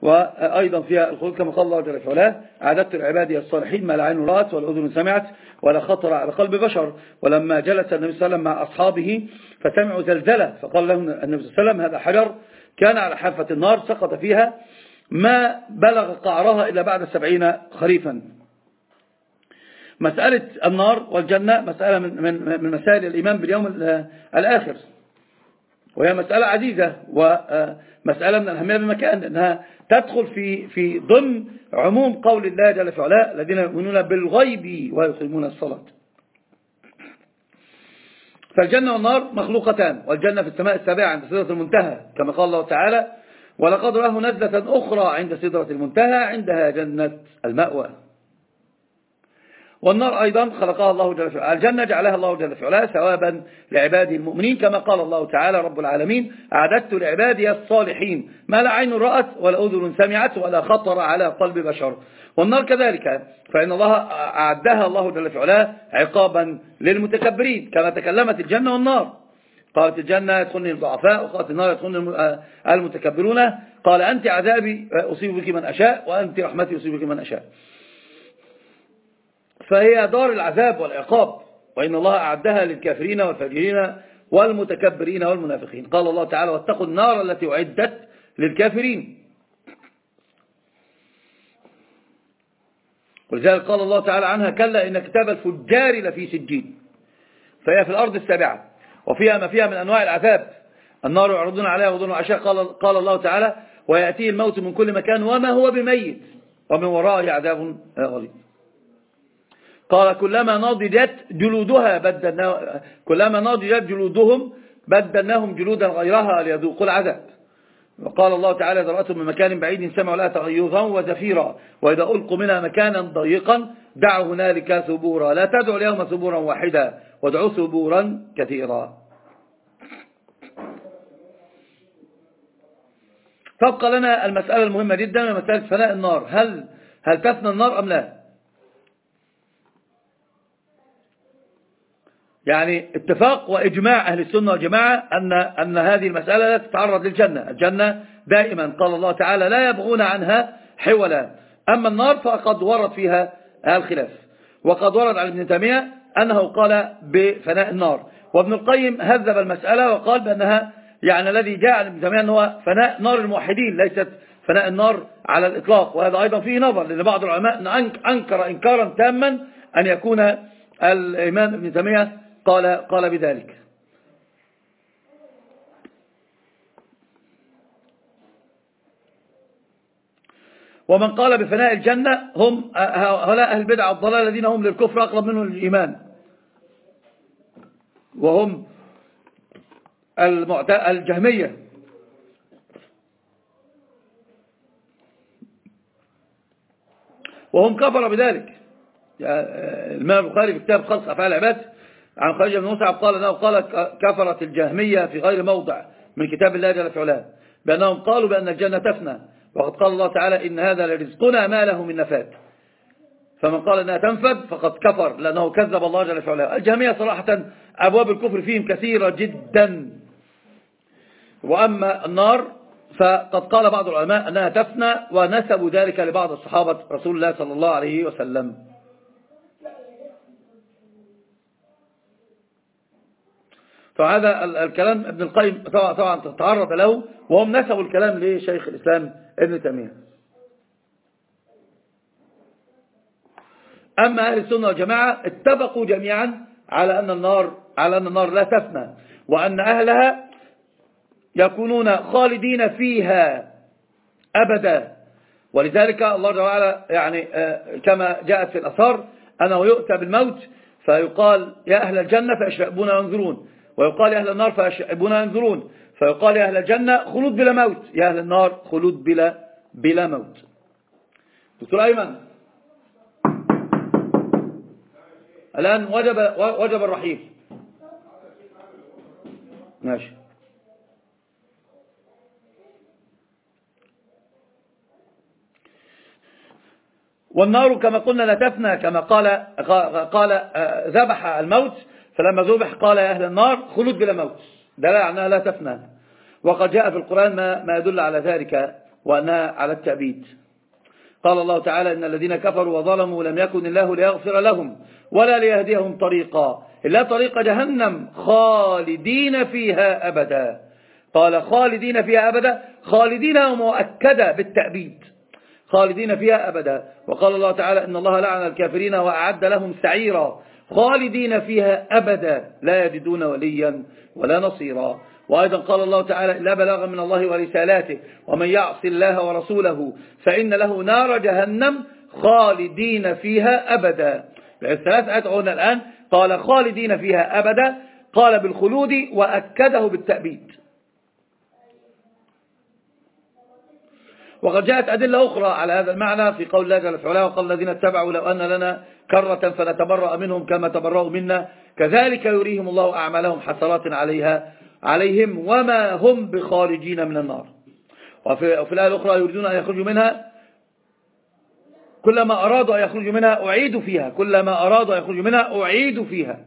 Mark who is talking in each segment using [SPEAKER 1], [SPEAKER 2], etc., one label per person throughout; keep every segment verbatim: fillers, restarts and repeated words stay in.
[SPEAKER 1] وأيضا فيها الخلود كما قال الله جل وعلا أعددت لعبادي الصالحين ما لا عين رأت ولا أذن سمعت ولا خطر على قلب بشر. ولما جلس النبي صلى الله عليه وسلم مع أصحابه فسمعوا زلزلة فقال لهم النبي صلى الله عليه وسلم هذا حجر كان على حافة النار سقط فيها ما بلغ قعرها إلا بعد سبعين خريفا. مسألة النار والجنة مسألة من, من, من مسائل الإيمان باليوم الآخر، وهي مسألة عزيزة ومسألة من الأهمية بمكان أنها تدخل في في ضمن عموم قول الله جل وعلا الذين يؤمنون بالغيب ويقيمون الصلاة. فالجنة والنار مخلوقتان، والجنة في السماء السابعة عند سدرة المنتهى كما قال الله تعالى ولقد راه نزلة أخرى عند سدرة المنتهى عندها جنة المأوى. والنار أيضا خلقها الله جل وعلا، الجنة جعلها الله جل وعلا ثوابا لعباده المؤمنين كما قال الله تعالى رب العالمين أعددت لعبادي الصالحين ما لا عين رأت ولا أذن سمعت ولا خطر على قلب بشر. والنار كذلك فإن الله أعدها الله جل وعلا عقابا للمتكبرين كما تكلمت الجنة والنار، قالت الجنة يدخلني الضعفاء وقالت النار يدخلني المتكبرون، قال أنت عذابي أصيب بك من أشاء وأنت رحمتي أصيب بك من أشاء. فهي دار العذاب والعقاب، وإن الله أعدها للكافرين والفاجرين والمتكبرين والمنافقين. قال الله تعالى واتقوا النار التي أعدت للكافرين. ولذلك قال الله تعالى عنها كلا إن كتاب الفجار لفي سجين. فهي في الأرض السابعة وفيها ما فيها من أنواع العذاب، النار يعرضون عليها غدوا وعشاء. قال, قال الله تعالى ويأتيه الموت من كل مكان وما هو بميت ومن ورائه عذاب غليظ. قال كلما نضجت جلودها بدلنا كلما نضجت جلودهم بدلناهم جلودا غيرها ليذوقوا العذاب. وقال الله تعالى إذا رأتم من مكان بعيد سمعوا لها تغيظا وزفيرا وإذا ألقوا منها مكانا ضيقا دعوا هنالك ثبورا لا تدعوا اليوم ثبورا واحدا وادعوا ثبورا كثيرا. تبقى لنا المسألة المهمة جدا مسألة فناء النار، هل هل تفنى النار أم لا؟ يعني اتفاق وإجماع أهل السنة والجماعة أن, أن هذه المسألة لا تتعرض للجنة، الجنة دائما قال الله تعالى لا يبغون عنها حولا. أما النار فقد ورد فيها الخلاف، وقد ورد عن ابن تيمية أنه قال بفناء النار، وابن القيم هذب المسألة وقال بأنها يعني الذي جاء عن ابن تيمية أنه فناء نار الموحدين ليست فناء النار على الإطلاق. وهذا أيضا فيه نظر لأن بعض العلماء أنكر إنكارا تاما أن يكون الإمام ابن تيمية قال قال بذلك. ومن قال بفناء الجنة هم هؤلاء أهل البدع الضلال الذين هم للكفر أقرب منهم للإيمان، وهم الجهمية. وهم كفر بذلك. الإمام البخاري في كتاب خلق أفعال العباد عن خارج بن مصعب قال أنه قال كفرت الجهمية في غير موضع من كتاب الله جل وعلا بأنهم قالوا بأن الجنة تفنى، وقد قال الله تعالى إن هذا لرزقنا ما له من نفاد، فمن قال أنها تنفد فقد كفر لأنه كذب الله جل وعلا. الجهمية صراحة أبواب الكفر فيهم كثيرة جدا. وأما النار فقد قال بعض العلماء أنها تفنى ونسبوا ذلك لبعض الصحابة رسول الله صلى الله عليه وسلم. فهذا الكلام ابن القيم طبعا تعرض له، وهم نسبوا الكلام لشيخ الإسلام ابن تيمية. أما أهل السنة والجماعة اتفقوا جميعا على أن النار على أن النار لا تفنى، وأن أهلها يكونون خالدين فيها أبدا. ولذلك الله تعالى يعني كما جاءت في الأثار أنه يؤتى بالموت فيقال يا أهل الجنة فيشربون وينظرون، ويقال يا أهل النار فيشربون وينظرون، فيقال يا أهل الجنة خلود بلا موت، يا أهل النار خلود بلا بلا موت. دكتور أيمن الآن وجب وجب الرحيل. ماشي. والنار كما قلنا لا تفنى كما قال قال ذبح الموت، فلما ذبح قال يا أهل النار خلود بلا موت، دل على أنها لا تفنى. وقد جاء في القرآن ما, ما يدل على ذلك وأنها على التأبيد. قال الله تعالى إن الذين كفروا وظلموا لم يكن الله ليغفر لهم ولا ليهديهم طريقا إلا طريق جهنم خالدين فيها أبدا. قال خالدين فيها أبدا، خالدين ومؤكدة بالتأبيد، خالدين فيها أبدا. وقال الله تعالى إن الله لعن الكافرين وأعد لهم سعيرا خالدين فيها أبدا لا يجدون وليا ولا نصيرا. وأيضا قال الله تعالى لا بلاغ من الله ورسالاته ومن يعص الله ورسوله فإن له نار جهنم خالدين فيها أبدا. الثلاث آيات هنا الآن قال خالدين فيها أبدا، قال بالخلود وأكده بالتأبيد. وقد جاءت أدلة أخرى على هذا المعنى في قول الله جل وعلا وقال الذين اتبعوا لو أن لنا كرة فنتبرأ منهم كما تبرأوا منا كذلك يريهم الله أعمالهم حسرات عليها عليهم وما هم بخارجين من النار. وفي, وفي الآية الأخرى يريدون أن يخرجوا منها كلما أرادوا أن يخرجوا منها أعيدوا فيها كلما أرادوا أن يخرجوا منها أعيدوا فيها.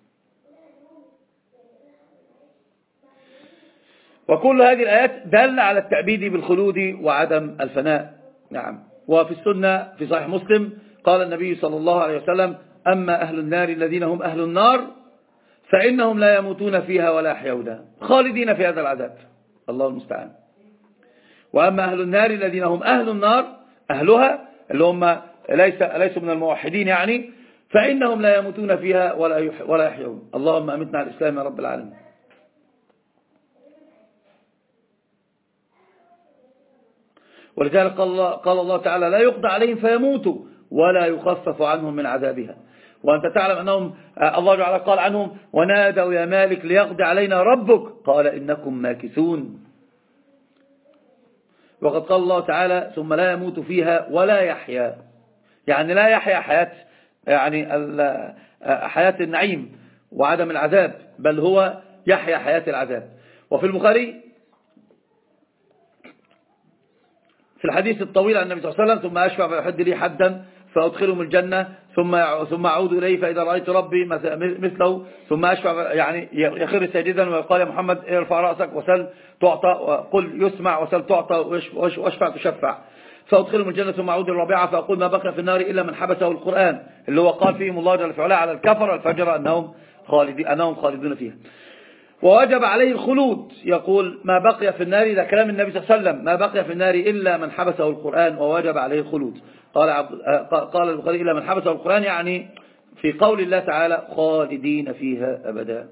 [SPEAKER 1] وكل هذه الآيات دل على التأبيد بالخلود وعدم الفناء. نعم. وفي السنة في صحيح مسلم قال النبي صلى الله عليه وسلم أما أهل النار الذين هم أهل النار فإنهم لا يموتون فيها ولا يحيون خالدين في هذا العذاب الله المستعان. وأما أهل النار الذين هم أهل النار أهلها اللي هم ليس ليسوا من الموحدين يعني فإنهم لا يموتون فيها ولا ولا يحيون. اللهم أمتنا على الإسلام يا رب العالمين. ولذلك قال الله, قال الله تعالى لا يقضى عليهم فيموتوا ولا يخفف عنهم من عذابها. وأنت تعلم أنهم الله تعالى قال عنهم ونادوا يا مالك ليقضي علينا ربك قال إنكم ماكثون. وقد قال الله تعالى ثم لا يموت فيها ولا يحيا، يعني لا يحيا حياة يعني حياة النعيم وعدم العذاب بل هو يحيا حياة العذاب. وفي البخاري في الحديث الطويل عن النبي صلى الله عليه وسلم ثم أشفع فيحد لي حدا فأدخلهم الجنة ثم ثم أعود إليه فإذا رأيت ربي مثله ثم أشفع يعني يخر ساجدا ويقال يا محمد ارفع رأسك وسل تعطى وقل يسمع وسل تعطى واشفع تشفع فأدخلهم الجنة ثم أعود الرابعة فأقول ما بقي في النار إلا من حبسه القرآن اللي هو قال فيهم الله جل وعلا على الكفر الفجر أنهم خالدين أنهم خالدون فيها ووجب عليه الخلود. يقول ما بقي في النار إذا كلام النبي صلى الله عليه وسلم ما بقي في النار إلا من حبسه القرآن ووجب عليه الخلود. قال قال البخاري إلا من حبسه القرآن يعني في قول الله تعالى خالدين فيها أبدا.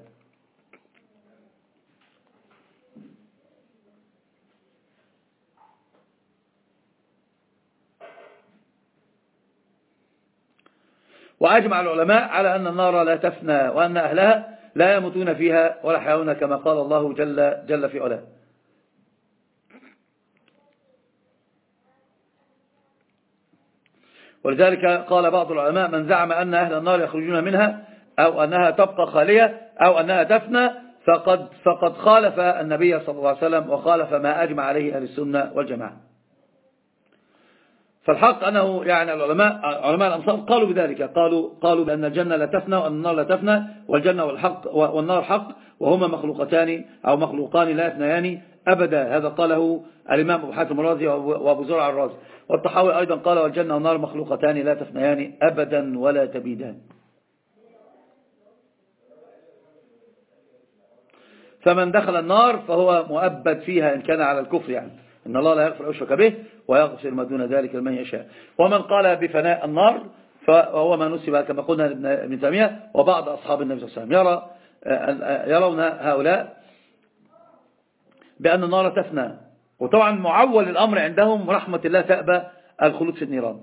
[SPEAKER 1] وأجمع العلماء على أن النار لا تفنى وأن أهلها لا يموتون فيها ولا يحيون كما قال الله جل, جل في علاه. ولذلك قال بعض العلماء من زعم أن أهل النار يخرجون منها أو أنها تبقى خالية أو أنها تفنى فقد, فقد خالف النبي صلى الله عليه وسلم وخالف ما أجمع عليه أهل السنة والجماعة. فالحق أنه يعني العلماء علماء الأمصار قالوا بذلك قالوا قالوا بأن الجنة لا تفنى وأن النار لا تفنى والجنة والحق والنار حق وهما مخلوقتان أو مخلوقان لا يفنيان أبدا. هذا قاله الإمام أبو حاتم الرازي وأبو زرع الرازي. والطحاوي أيضا قال والجنة والنار مخلوقتان لا تفنيان أبدا ولا تبيدان. فمن دخل النار فهو مؤبد فيها إن كان على الكفر يعني إن الله لا يغفر يشرك به ويغفر ما دون ذلك لمن يشاء. ومن قال بفناء النار فهو ما نسب كما قلنا ابن تيمية وبعض أصحاب النبي صلى الله عليه وسلم يرى يرون هؤلاء بأن النار تفنى. وطبعا معول الأمر عندهم رحمة الله تأبى الخلود في النيران.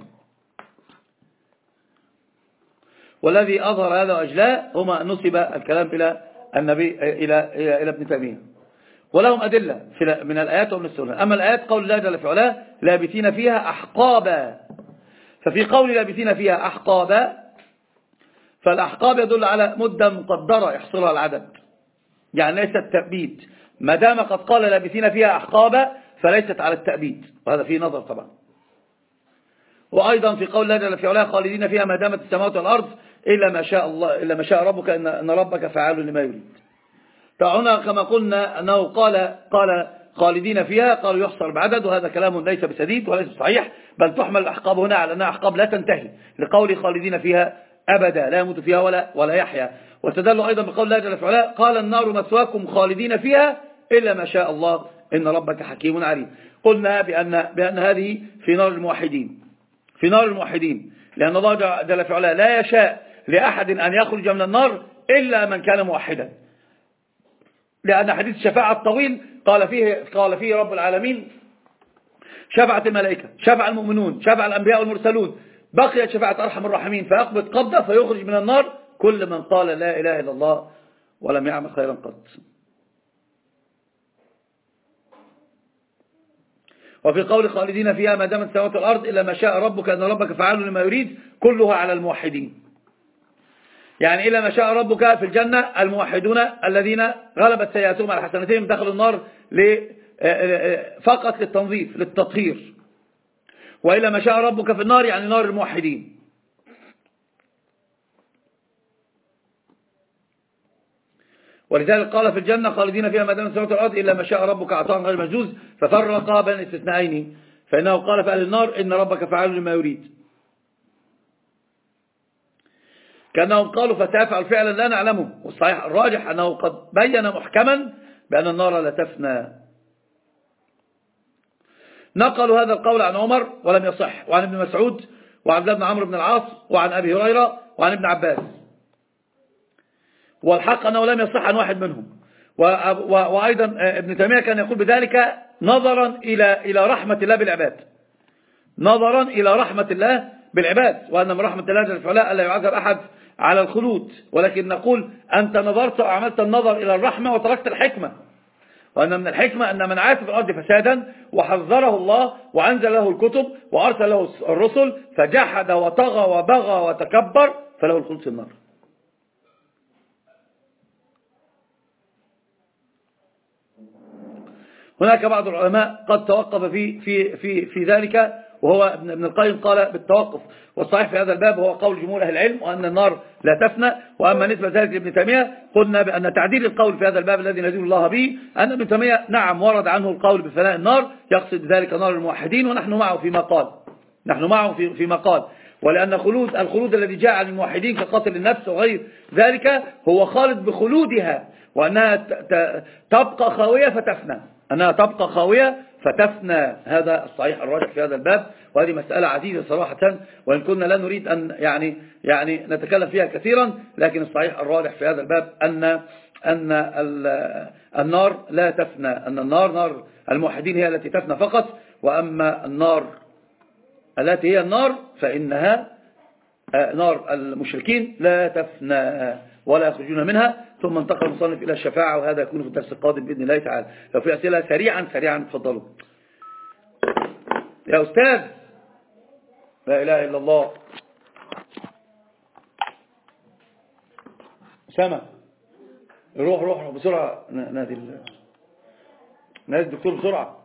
[SPEAKER 1] والذي أظهر هذا وأجلاء هما نسب الكلام إلى النبي إلى إلى ابن تيمية ولهم أدلة من الآيات ومن السنة. أما الآيات قول الله جل في علاه لابثين فيها أحقابا. ففي قول لابثين فيها أحقابا فالأحقاب يدل على مدة مقدرة يحصلها العدد يعني ليست تأبيد. ما دام قد قال لابثين فيها أحقابا فليست على التأبيد وهذا فيه نظر طبعا. وأيضا في قول الله جل في علاه خالدين فيها ما دامت السماوات والأرض إلا ما شاء الله إلا ما شاء ربك إن ربك فعال لما يريد. فهنا كما قلنا أنه قال قال خالدين فيها، قالوا يحصر بعدد، وهذا كلام ليس بسديد وليس صحيح، بل تحمل الأحقاب هنا على أنها أحقاب لا تنتهي، لقول خالدين فيها أبدا لا يموت فيها ولا ولا يحيا. واستدلوا أيضا بقول الله جل وعلا قال النار مثواكم خالدين فيها إلا ما شاء الله إن ربك حكيم عليم. قلنا بأن, بأن هذه في نار الموحدين، في نار الموحدين، لأن الله جل وعلا لا يشاء لأحد أن يخرج من النار إلا من كان موحدا، لأن حديث الشفاعة الطويل قال فيه, قال فيه رب العالمين شفاعة الملائكة، شفاعة المؤمنون، شفاعة الأنبياء والمرسلون، بقيت شفاعة أرحم الراحمين، فيقبض قبضة فيخرج من النار كل من قال لا إله إلا الله ولم يعمل خيرا قط. وفي قول خالدين فيها ما دامت السماوات والأرض إلا ما شاء ربك أن ربك فعال لما يريد، كلها على الموحدين. يعني إلا ما شاء ربك في الجنة الموحدون الذين غلبت سيئاتهم على حسناتهم دخلوا النار فقط للتنظيف للتطهير. وإلا ما شاء ربك في النار يعني نار الموحدين. ولذلك قال في الجنة خالدين فيها ما دامت السماوات والأرض إلا ما شاء ربك عطاء غير مجوز، ففرق بين الاستثنائين، فإنه قال في أهل النار إن ربك فعال لما يريد، كأنهم قالوا فتفعل فعلا لا نعلمه، والصحيح الراجح أنه قد بين محكما بأن النار لا تفنى. نقلوا هذا القول عن عمر ولم يصح، وعن ابن مسعود وعن عبد الله بن عمرو بن العاص وعن أبي هريرة وعن ابن عباس، والحق أنه لم يصح عن واحد منهم. وأيضا ابن تيمية كان يقول بذلك نظرا إلى إلى رحمة الله بالعباد، نظرا إلى رحمة الله بالعباد، وأن من رحمة الله جل وعلا ألا يعذب أحد على الخلود، ولكن نقول أنت نظرت وعملت النظر إلى الرحمة وتركت الحكمة، وأن من الحكمة أن من عاش في الأرض فسادا وحذره الله وأنزل له الكتب وأرسل له الرسل فجحد وطغى وبغى وتكبر فله الخلود في النار. هناك بعض العلماء قد توقف في في في في ذلك، وهو ابن القيم قال بالتوقف، والصحيح في هذا الباب هو قول جمهور أهل العلم وأن النار لا تفنى. وأما نسبة ذلك لابن تيمية قلنا بأن تعديل القول في هذا الباب الذي ندين الله به أن ابن تيمية نعم ورد عنه القول بفناء النار، يقصد ذلك نار الموحدين، ونحن معه فيما قال، نحن معه في فيما قال، ولأن خلود الخلود الذي جاء عن الموحدين كقتل النفس وغير ذلك هو خالد بخلودها، وأنها تبقى خاوية فتفنى، أنها تبقى خاوية فتفنى. هذا الصحيح الراجح في هذا الباب، وهذه مسألة عديدة صراحة، وإن كنا لا نريد أن يعني يعني نتكلم فيها كثيرا، لكن الصحيح الراجح في هذا الباب أن أن النار لا تفنى، أن النار نار الموحدين هي التي تفنى فقط، وأما النار التي هي النار فإنها نار المشركين لا تفنى ولا يخرجون منها. ثم انتقل المصنف إلى الشفاعة، وهذا يكون في الدرس القادم بإذن الله تعالى. لو في أسئلة سريعا سريعا تفضلوا يا أستاذ. لا إله إلا الله. سما روح روح بسرعة، نادي نادي الدكتور بسرعة.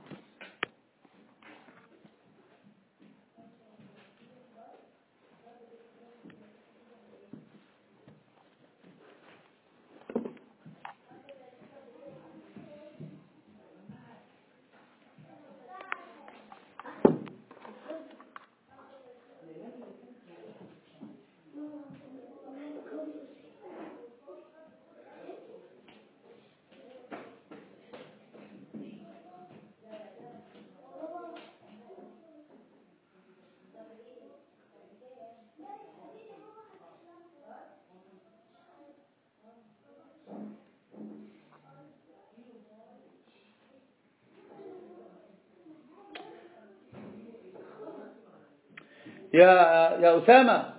[SPEAKER 1] يا يا أسامة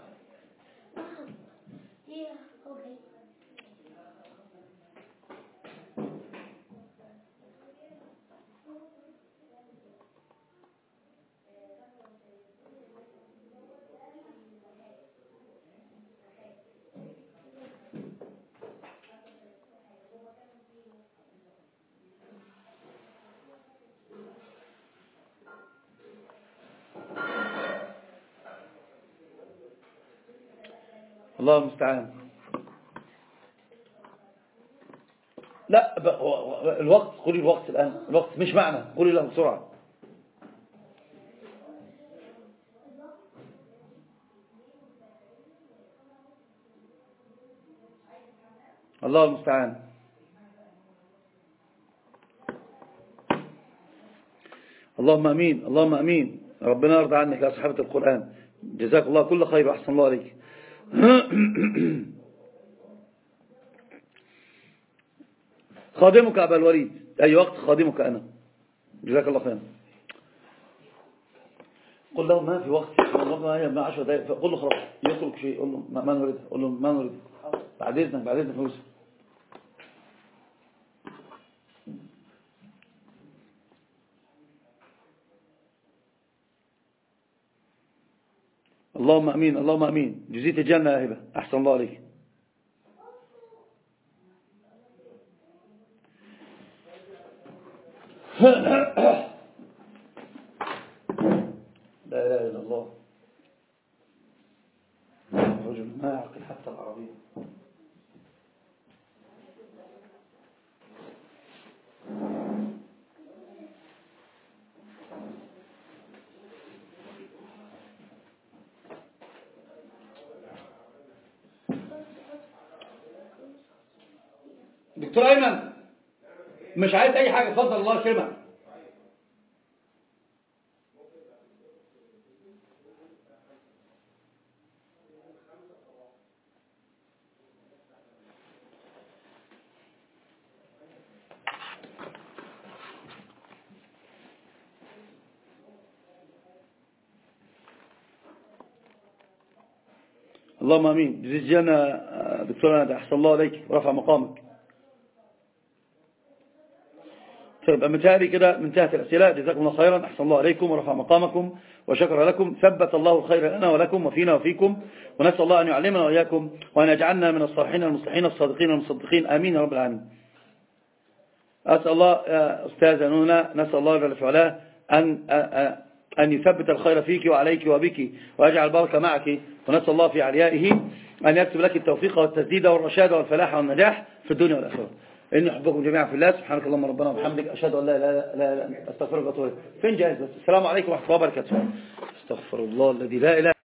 [SPEAKER 1] الله المستعان. لا الوقت، قولي الوقت الآن، الوقت مش معنى، قولي له بسرعة. الله المستعان. اللهم أمين، اللهم أمين. ربنا يرضى عنك يا صاحبة القرآن، جزاك الله كل خير وأحسن الله عليك. خادمك أبا الوليد، أي وقت خادمك أنا، جزاك الله خير. قل له ما في وقت، ما عشر دقائق، قل له خلاص يترك شيء، قل له ما نريد، قل له ما نريد، بعد إذنك بعد إذنك يوسف. اللهم أمين، اللهم أمين. جزيت الجنة يا هبة، أحسن الله عليك. لا إله إلا الله. رجل ما يعقل حتى العربية. دكتور أيمن مش عايز أي حاجة، اتفضل الله يكرمك. اللهم امين. جزيت الجنة دكتور أنا، أحسن الله عليك ورفع مقامك. طيب متهيألي كده منتهت الأسئلة، جزاكم الله خيرا، أحسن الله عليكم ورفع مقامكم وشكر لكم، ثبت الله الخير لنا ولكم وفينا وفيكم، ونسأل الله أن يعلمنا وإياكم وأن يجعلنا من الصالحين المصلحين الصادقين المصدقين، آمين يا رب العالمين. أسأل الله يا أستاذ نونا، نسأل الله جل وعلا أن أن يثبت الخير فيك وعليك وبك ويجعل البركة معك، ونسأل الله في عليائه أن يكتب لك التوفيق والتسديد والرشاد والفلاح والنجاح في الدنيا والآخرة. إني أحبكم جميعا في الله. سبحانك اللهم ربنا وبحمدك، أشهد أن لا إله إلا أنت، أستغفرك وأتوب إليك. فين جاهز بس. السلام عليكم ورحمة الله وبركاته. استغفر الله الذي لا إله